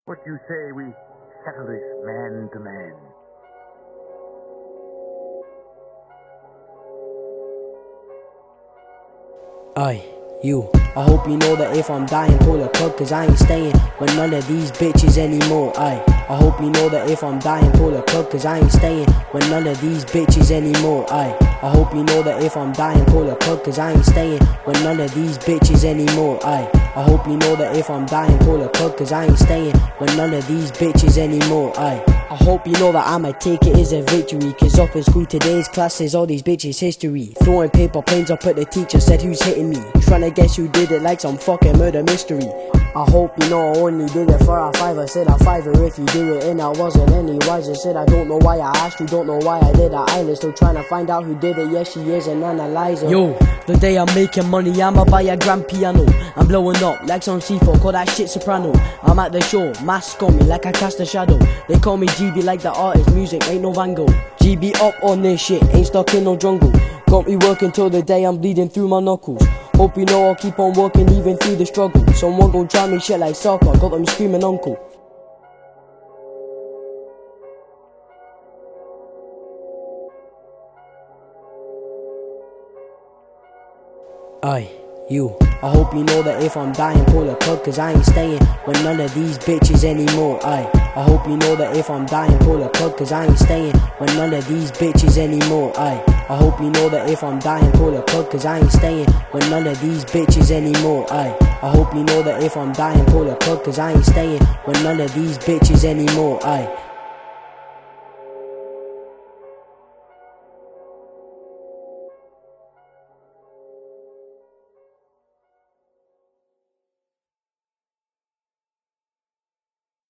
What you say we settle this man to man? Aye, you. I hope you know that if I'm dying, pull a plug, cause I ain't staying with none of these bitches anymore. Aye, I hope you know that if I'm dying, pull a plug, cause I ain't staying with none of these bitches anymore. Aye, I hope you know that if I'm dying, pull a plug, cause I ain't staying with none of these bitches anymore. Aye, I hope you know that if I'm dying, pull a plug, cause I ain't staying with none of these bitches anymore. Aye, I hope you know that I'ma take it as a victory, cause up in school today's classes, all these bitches history. Throwing paper planes up at the teacher, said who's hitting me, trying to guess who did it like some fucking murder mystery. I hope you know I only did it for a fiver, said a fiver if you do it, and I wasn't any wiser. Said I don't know why I asked you, don't know why I did it either. Still trying to find out who did it, yes she is an analyzer. Yo, the day I'm making money, I'ma buy a grand piano. I'm blowing up like some C4, call that shit soprano. I'm at the show, mask on me like I cast a shadow. They call me GB like the artist, music ain't no Van Gogh. GB up on this shit, ain't stuck in no jungle. Got me working till the day I'm bleeding through my knuckles. Hope you know I'll keep on working even through the struggle. Someone gon' try me shit like soccer, got them screaming uncle. Aye, you. I hope you know that if I'm dying, pull a plug, cause I ain't staying with none of these bitches anymore. Aye, I hope you know that if I'm dying, pull a plug, cause I ain't staying with none of these bitches anymore. Aye, I hope you know that if I'm dying, pull a plug, cause I ain't staying with none of these bitches anymore. Aye, I hope you know that if I'm dying, pull a plug, cause I ain't staying with none of these bitches anymore. Aye.